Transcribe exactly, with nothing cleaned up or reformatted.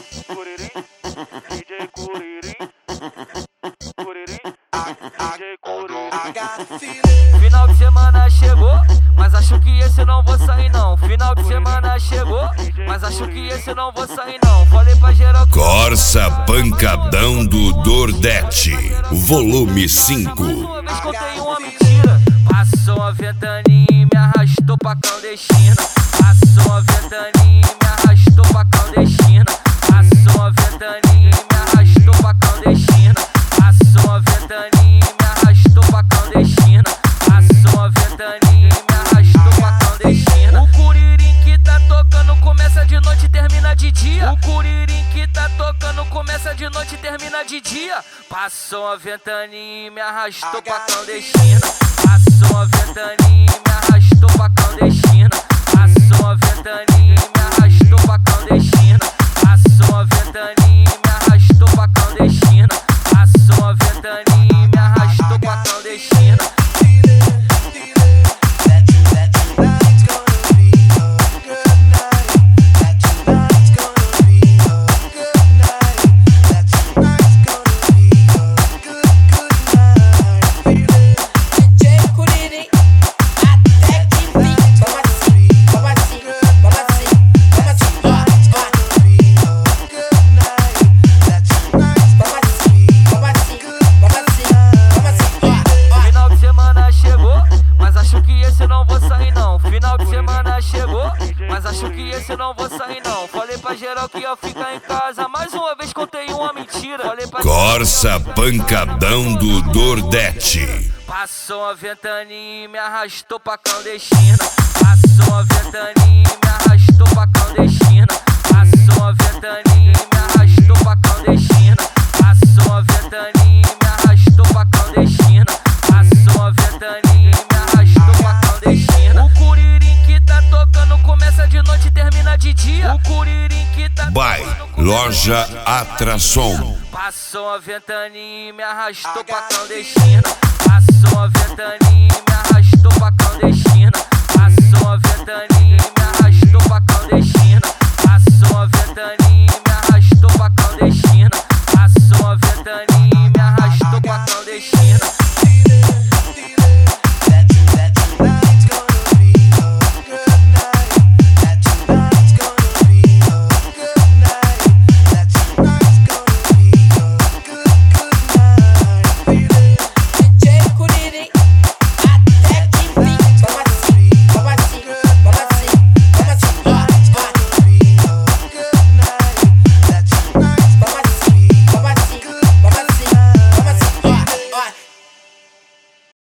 Curirim, D J Curirim, Curirim, D J Curirim. Final de semana chegou, mas acho que esse não vou sair não. Final de semana chegou, mas acho que esse não vou sair não. Falei pra geral que... Corsa Pancadão do Dordete, volume cinco. Uma vez contei uma mentira. Passou a ventania e me arrastou pra clandestina. Passou a ventania e me arrastou pra clandestina. Passou a ventania e me arrastou pra clandestina. Passou a ventania e me arrastou pra clandestina. Passou a ventania e me arrastou pra clandestina. O curirim que tá tocando começa de noite e termina de dia. O curirim que tá tocando começa de noite e termina de dia. Passou a ventania e me arrastou pra clandestina. Passou a ventania e me arrastou pra clandestina. Passou a ventania e me arrastou pra clandestina. Passou a ventania e me arrastou pra clandestina. Passou a ventania e me arrastou pra clandestina. Final de semana chegou, mas acho que esse não vou sair não. Falei pra geral que ia ficar em casa, mais uma vez contei uma mentira. Falei pra Corsa Pancadão do Dordete. Passou a ventania e me arrastou pra clandestina. Passou a ventania e me arrastou pra clandestina. Passou a ventania e me arrastou pra clandestina. Passou a ventania e me arrastou pra clandestina. Passou a ventania e me arrastou pra clandestina. O curirim que tá tocando começa de noite e termina de dia. O curirim que tá By Loja Atração. Passou a ventania e me arrastou pra clandestina. Passou a ventania e me arrastou pra clandestina. Passou a ventania e me arrastou pra clandestina.